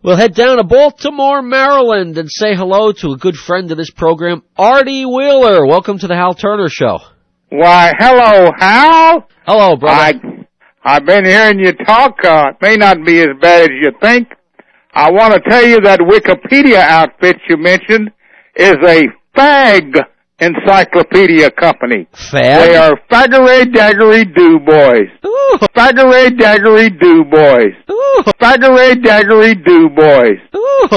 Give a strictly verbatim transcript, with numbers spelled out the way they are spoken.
We'll head down to Baltimore, Maryland, and say hello to a good friend of this program, Artie Wheeler. Welcome to the Hal Turner Show. Why, hello, Hal. Hello, brother. I, I've been hearing you talk. Uh, it may not be as bad as you think. I want to tell you that Wikipedia outfit you mentioned is a fag encyclopedia company. Fag? They are faggery-daggery-do boys. Ooh. Faggery-daggery-do boys. Ooh. Faggery-daggery-do boys. Ooh.